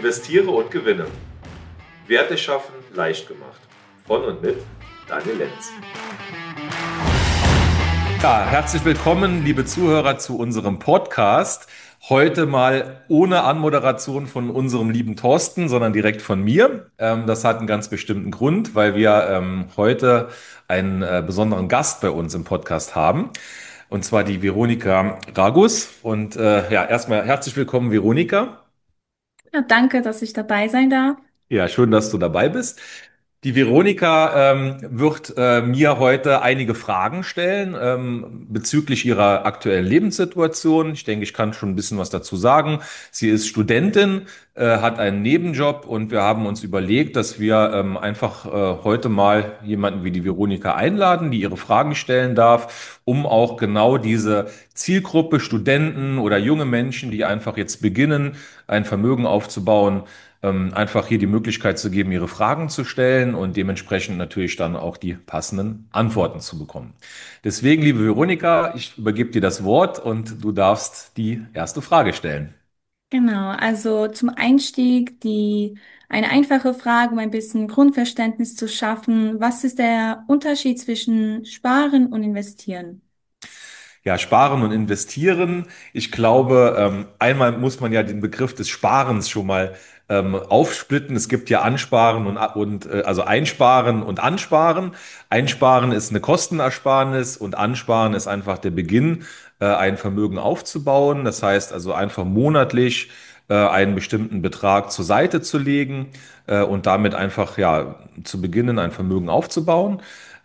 Investiere und gewinne. Werte schaffen leicht gemacht. Von und mit Daniel Lenz. Ja, herzlich willkommen, liebe Zuhörer, zu unserem Podcast. Heute mal ohne Anmoderation von unserem lieben Thorsten, sondern direkt von mir. Das hat einen ganz bestimmten Grund, weil wir heute einen besonderen Gast bei uns im Podcast haben. Und zwar die Veronika Ragus. Und ja, erstmal herzlich willkommen, Veronika. Ja, danke, dass ich dabei sein darf. Ja, schön, dass du dabei bist. Die Veronika wird mir heute einige Fragen stellen bezüglich ihrer aktuellen Lebenssituation. Ich denke, ich kann schon ein bisschen was dazu sagen. Sie ist Studentin, hat einen Nebenjob und wir haben uns überlegt, dass wir einfach heute mal jemanden wie die Veronika einladen, die ihre Fragen stellen darf, um auch genau diese Zielgruppe Studenten oder junge Menschen, die einfach jetzt beginnen, ein Vermögen aufzubauen, einfach hier die Möglichkeit zu geben, ihre Fragen zu stellen und dementsprechend natürlich dann auch die passenden Antworten zu bekommen. Deswegen, liebe Veronika, ich übergebe dir das Wort und du darfst die erste Frage stellen. Genau, also zum Einstieg eine einfache Frage, um ein bisschen Grundverständnis zu schaffen. Was ist der Unterschied zwischen Sparen und Investieren? Ja, sparen und investieren. Ich glaube, einmal muss man ja den Begriff des Sparens schon mal aufsplitten. Es gibt ja Ansparen also Einsparen und Ansparen. Einsparen ist eine Kostenersparnis und Ansparen ist einfach der Beginn, ein Vermögen aufzubauen. Das heißt also einfach monatlich einen bestimmten Betrag zur Seite zu legen und damit einfach ja zu beginnen, ein Vermögen aufzubauen.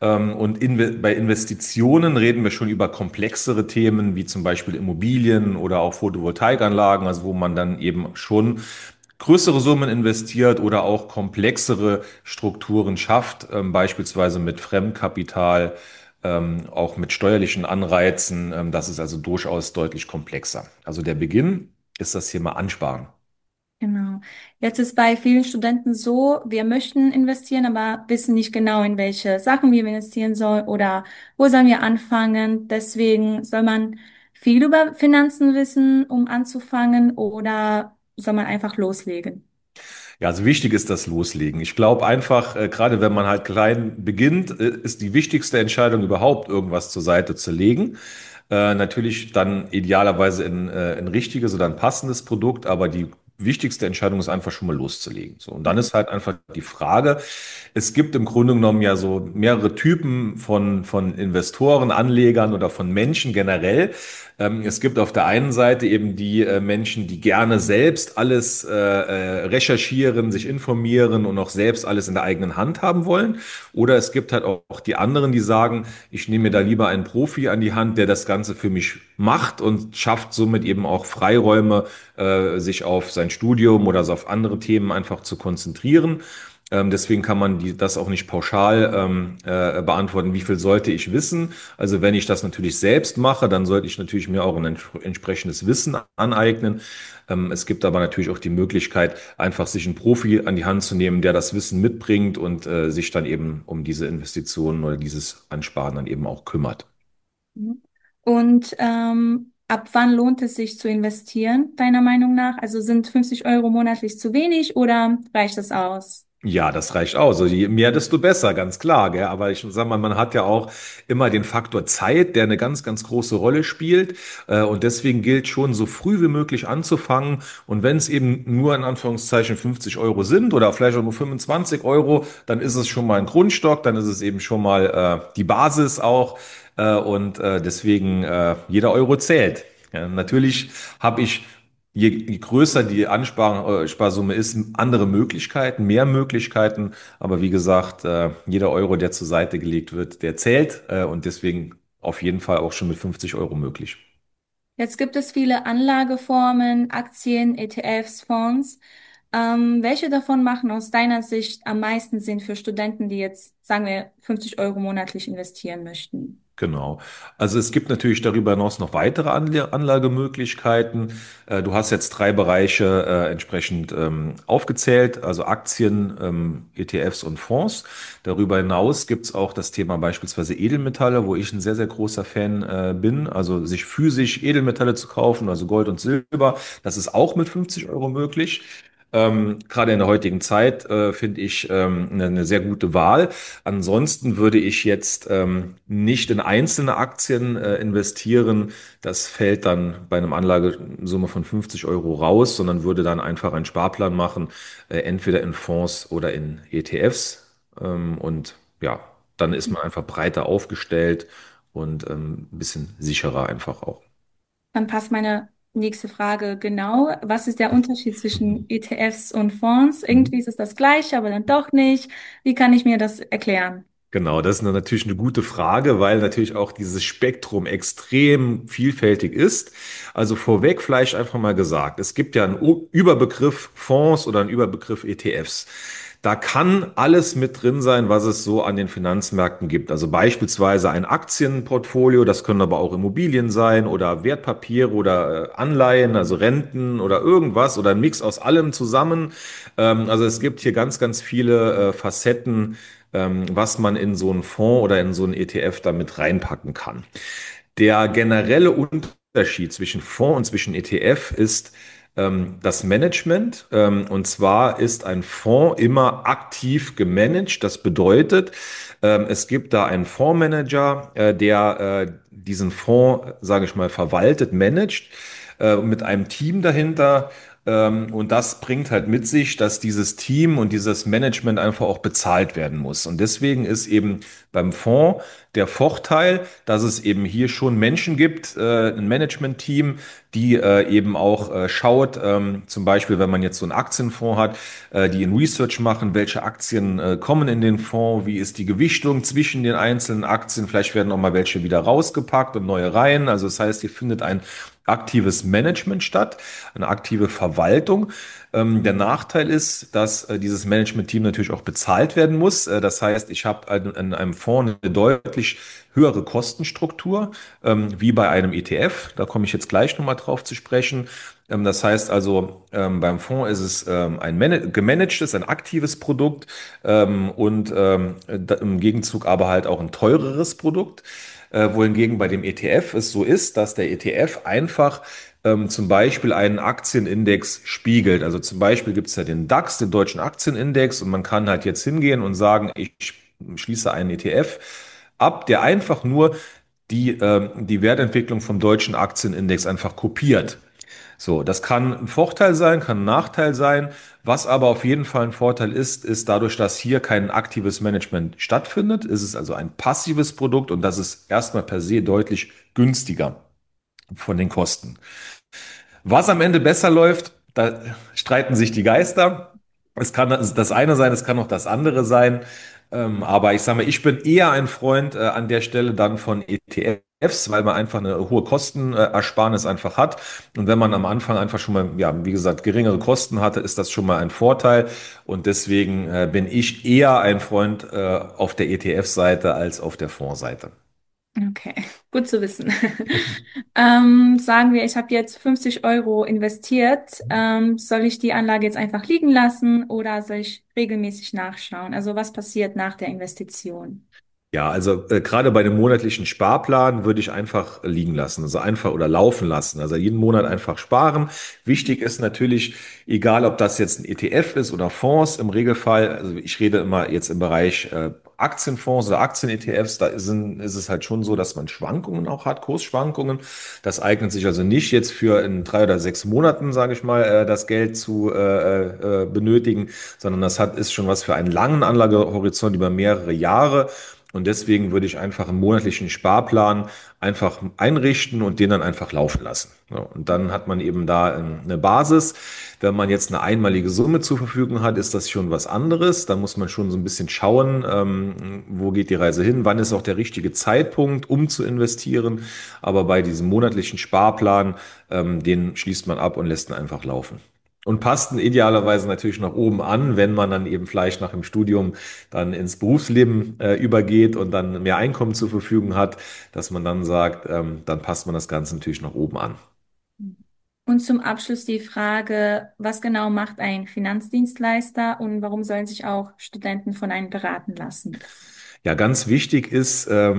Bei Investitionen reden wir schon über komplexere Themen wie zum Beispiel Immobilien oder auch Photovoltaikanlagen, also wo man dann eben schon größere Summen investiert oder auch komplexere Strukturen schafft, beispielsweise mit Fremdkapital, auch mit steuerlichen Anreizen. Das ist also durchaus deutlich komplexer. Also der Beginn ist das Thema Ansparen. Genau. Jetzt ist bei vielen Studenten so, wir möchten investieren, aber wissen nicht genau, in welche Sachen wir investieren sollen oder wo sollen wir anfangen. Deswegen soll man viel über Finanzen wissen, um anzufangen, oder soll man einfach loslegen? Ja, also wichtig ist das Loslegen. Ich glaube einfach, gerade wenn man halt klein beginnt, ist die wichtigste Entscheidung überhaupt, irgendwas zur Seite zu legen. Natürlich dann idealerweise in richtiges oder ein passendes Produkt, aber die wichtigste Entscheidung ist einfach schon mal loszulegen. So, und dann ist halt einfach die Frage, es gibt im Grunde genommen ja so mehrere Typen von Investoren, Anlegern oder von Menschen generell. Es gibt auf der einen Seite eben die Menschen, die gerne selbst alles recherchieren, sich informieren und auch selbst alles in der eigenen Hand haben wollen. Oder es gibt halt auch die anderen, die sagen, ich nehme mir da lieber einen Profi an die Hand, der das Ganze für mich macht und schafft somit eben auch Freiräume, sich auf sein Studium oder so auf andere Themen einfach zu konzentrieren. Deswegen kann man das auch nicht pauschal beantworten, wie viel sollte ich wissen. Also wenn ich das natürlich selbst mache, dann sollte ich natürlich mir auch ein entsprechendes Wissen aneignen. Es gibt aber natürlich auch die Möglichkeit, einfach sich einen Profi an die Hand zu nehmen, der das Wissen mitbringt und sich dann eben um diese Investitionen oder dieses Ansparen dann eben auch kümmert. Mhm. Und ab wann lohnt es sich zu investieren, deiner Meinung nach? Also sind 50 € monatlich zu wenig oder reicht das aus? Ja, das reicht aus. Also je mehr, desto besser, ganz klar, gell? Aber ich sag mal, man hat ja auch immer den Faktor Zeit, der eine ganz, ganz große Rolle spielt. Und deswegen gilt schon, so früh wie möglich anzufangen. Und wenn es eben nur in Anführungszeichen 50 € sind oder vielleicht auch nur 25 €, dann ist es schon mal ein Grundstock, dann ist es eben schon mal die Basis auch. Deswegen jeder Euro zählt. Ja, natürlich habe ich je größer die Sparsumme ist, andere Möglichkeiten, mehr Möglichkeiten. Aber wie gesagt, jeder Euro, der zur Seite gelegt wird, der zählt. Und deswegen auf jeden Fall auch schon mit 50 € möglich. Jetzt gibt es viele Anlageformen, Aktien, ETFs, Fonds. Welche davon machen aus deiner Sicht am meisten Sinn für Studenten, die jetzt, sagen wir, 50 € monatlich investieren möchten? Genau. Also es gibt natürlich darüber hinaus noch weitere Anlagemöglichkeiten. Du hast jetzt drei Bereiche entsprechend aufgezählt, also Aktien, ETFs und Fonds. Darüber hinaus gibt es auch das Thema beispielsweise Edelmetalle, wo ich ein sehr, sehr großer Fan bin. Also sich physisch Edelmetalle zu kaufen, also Gold und Silber, das ist auch mit 50 € möglich. Gerade in der heutigen Zeit finde ich eine sehr gute Wahl. Ansonsten würde ich jetzt nicht in einzelne Aktien investieren. Das fällt dann bei einem Anlagesumme von 50 € raus, sondern würde dann einfach einen Sparplan machen, entweder in Fonds oder in ETFs. Und ja, dann ist man einfach breiter aufgestellt und ein bisschen sicherer einfach auch. Dann passt meine nächste Frage genau. Was ist der Unterschied zwischen ETFs und Fonds? Irgendwie ist es das Gleiche, aber dann doch nicht. Wie kann ich mir das erklären? Genau, das ist natürlich eine gute Frage, weil natürlich auch dieses Spektrum extrem vielfältig ist. Also vorweg vielleicht einfach mal gesagt, es gibt ja einen Überbegriff Fonds oder einen Überbegriff ETFs. Da kann alles mit drin sein, was es so an den Finanzmärkten gibt. Also beispielsweise ein Aktienportfolio, das können aber auch Immobilien sein oder Wertpapiere oder Anleihen, also Renten oder irgendwas oder ein Mix aus allem zusammen. Also es gibt hier ganz, ganz viele Facetten, was man in so einen Fonds oder in so einen ETF damit reinpacken kann. Der generelle Unterschied zwischen Fonds und zwischen ETF ist das Management. Und zwar ist ein Fonds immer aktiv gemanagt. Das bedeutet, es gibt da einen Fondsmanager, der diesen Fonds, sage ich mal, verwaltet, managt, mit einem Team dahinter. Und das bringt halt mit sich, dass dieses Team und dieses Management einfach auch bezahlt werden muss. Und deswegen ist eben beim Fonds der Vorteil, dass es eben hier schon Menschen gibt, ein Management-Team, die eben auch schaut, zum Beispiel, wenn man jetzt so einen Aktienfonds hat, die in Research machen, welche Aktien kommen in den Fonds, wie ist die Gewichtung zwischen den einzelnen Aktien, vielleicht werden auch mal welche wieder rausgepackt und neue rein. Also das heißt, hier findet ein aktives Management statt, eine aktive Verwaltung. Der Nachteil ist, dass dieses Management-Team natürlich auch bezahlt werden muss. Das heißt, ich habe in einem Fonds eine deutlich höhere Kostenstruktur, wie bei einem ETF. Da komme ich jetzt gleich nochmal drauf zu sprechen. Das heißt also, beim Fonds ist es ein gemanagtes, ein aktives Produkt und im Gegenzug aber halt auch ein teureres Produkt. Wohingegen bei dem ETF es so ist, dass der ETF einfach zum Beispiel einen Aktienindex spiegelt. Also zum Beispiel gibt es ja den DAX, den deutschen Aktienindex, und man kann halt jetzt hingehen und sagen, ich schließe einen ETF ab, der einfach nur die Wertentwicklung vom deutschen Aktienindex einfach kopiert. So, das kann ein Vorteil sein, kann ein Nachteil sein. Was aber auf jeden Fall ein Vorteil ist, ist dadurch, dass hier kein aktives Management stattfindet, ist es also ein passives Produkt und das ist erstmal per se deutlich günstiger von den Kosten. Was am Ende besser läuft, da streiten sich die Geister. Es kann das eine sein, es kann auch das andere sein. Aber ich sage mal, ich bin eher ein Freund an der Stelle dann von ETFs, weil man einfach eine hohe Kostenersparnis einfach hat. Und wenn man am Anfang einfach schon mal, ja, wie gesagt, geringere Kosten hatte, ist das schon mal ein Vorteil. Und deswegen bin ich eher ein Freund auf der ETF-Seite als auf der Fondsseite. Okay, gut zu wissen. Sagen wir, ich habe jetzt 50 € investiert. Soll ich die Anlage jetzt einfach liegen lassen oder soll ich regelmäßig nachschauen? Also was passiert nach der Investition? Ja, also gerade bei dem monatlichen Sparplan würde ich einfach liegen lassen, also einfach oder laufen lassen. Also jeden Monat einfach sparen. Wichtig ist natürlich, egal ob das jetzt ein ETF ist oder Fonds, im Regelfall, also ich rede immer jetzt im Bereich Aktienfonds oder Aktien-ETFs, ist es halt schon so, dass man Schwankungen auch hat, Kursschwankungen. Das eignet sich also nicht jetzt für in 3 oder 6 Monaten, sage ich mal, das Geld zu benötigen, sondern ist schon was für einen langen Anlagehorizont über mehrere Jahre. Und deswegen würde ich einfach einen monatlichen Sparplan einfach einrichten und den dann einfach laufen lassen. Ja, und dann hat man eben da eine Basis. Wenn man jetzt eine einmalige Summe zur Verfügung hat, ist das schon was anderes. Da muss man schon so ein bisschen schauen, wo geht die Reise hin, wann ist auch der richtige Zeitpunkt, um zu investieren. Aber bei diesem monatlichen Sparplan, den schließt man ab und lässt ihn einfach laufen. Und passt ihn idealerweise natürlich nach oben an, wenn man dann eben vielleicht nach dem Studium dann ins Berufsleben übergeht und dann mehr Einkommen zur Verfügung hat, dass man dann sagt, dann passt man das Ganze natürlich nach oben an. Und zum Abschluss die Frage, was genau macht ein Finanzdienstleister und warum sollen sich auch Studenten von einem beraten lassen? Ja, ganz wichtig ist,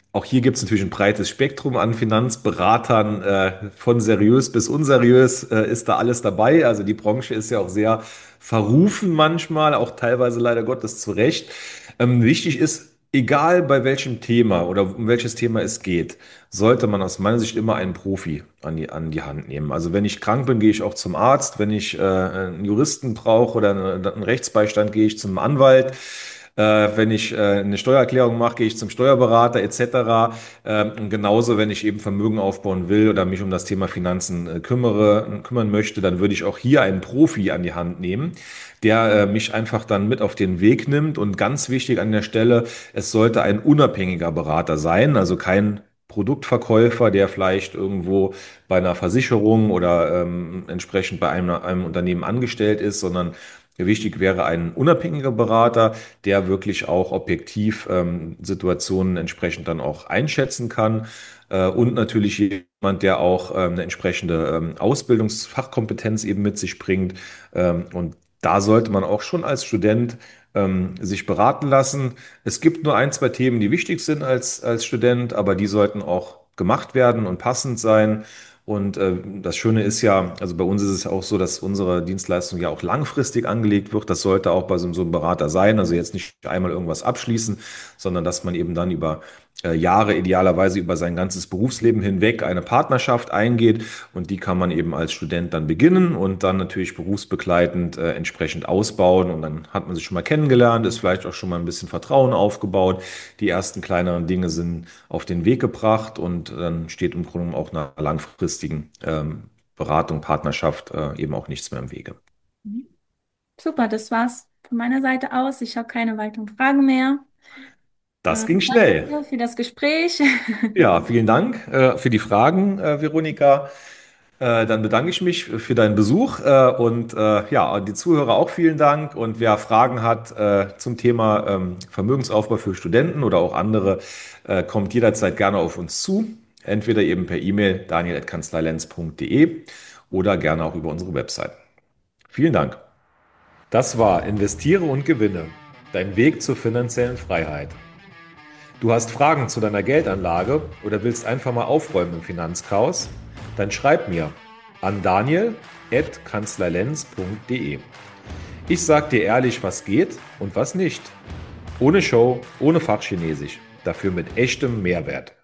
Auch hier gibt es natürlich ein breites Spektrum an Finanzberatern, von seriös bis unseriös, ist da alles dabei. Also die Branche ist ja auch sehr verrufen manchmal, auch teilweise leider Gottes zu Recht. Wichtig ist, egal bei welchem Thema oder um welches Thema es geht, sollte man aus meiner Sicht immer einen Profi an die Hand nehmen. Also wenn ich krank bin, gehe ich auch zum Arzt. Wenn ich einen Juristen brauche oder einen Rechtsbeistand, gehe ich zum Anwalt. Wenn ich eine Steuererklärung mache, gehe ich zum Steuerberater etc. Und genauso, wenn ich eben Vermögen aufbauen will oder mich um das Thema Finanzen kümmern möchte, dann würde ich auch hier einen Profi an die Hand nehmen, der mich einfach dann mit auf den Weg nimmt. Und ganz wichtig an der Stelle, es sollte ein unabhängiger Berater sein, also kein Produktverkäufer, der vielleicht irgendwo bei einer Versicherung oder entsprechend bei einem Unternehmen angestellt ist, sondern wichtig wäre ein unabhängiger Berater, der wirklich auch objektiv Situationen entsprechend dann auch einschätzen kann. Und natürlich jemand, der auch eine entsprechende Ausbildungsfachkompetenz eben mit sich bringt. Und da sollte man auch schon als Student sich beraten lassen. Es gibt nur ein, zwei Themen, die wichtig sind als Student, aber die sollten auch gemacht werden und passend sein. Und das Schöne ist ja, also bei uns ist es auch so, dass unsere Dienstleistung ja auch langfristig angelegt wird. Das sollte auch bei so einem Berater sein. Also jetzt nicht einmal irgendwas abschließen, sondern dass man eben dann über Jahre, idealerweise über sein ganzes Berufsleben hinweg eine Partnerschaft eingeht. Und die kann man eben als Student dann beginnen und dann natürlich berufsbegleitend entsprechend ausbauen. Und dann hat man sich schon mal kennengelernt, ist vielleicht auch schon mal ein bisschen Vertrauen aufgebaut. Die ersten kleineren Dinge sind auf den Weg gebracht und dann steht im Grunde auch einer langfristigen Beratung, Partnerschaft eben auch nichts mehr im Wege. Mhm. Super, das war's von meiner Seite aus. Ich habe keine weiteren Fragen mehr. Das ging schnell. Danke für das Gespräch. Ja, vielen Dank für die Fragen, Veronika. Dann bedanke ich mich für deinen Besuch und ja, die Zuhörer auch vielen Dank. Und wer Fragen hat zum Thema Vermögensaufbau für Studenten oder auch andere, kommt jederzeit gerne auf uns zu. Entweder eben per E-Mail daniel@kanzleilenz.de oder gerne auch über unsere Website. Vielen Dank. Das war Investiere und Gewinne, dein Weg zur finanziellen Freiheit. Du hast Fragen zu deiner Geldanlage oder willst einfach mal aufräumen im Finanzchaos? Dann schreib mir an daniel@kanzleilenz.de. Ich sag dir ehrlich, was geht und was nicht. Ohne Show, ohne Fachchinesisch. Dafür mit echtem Mehrwert.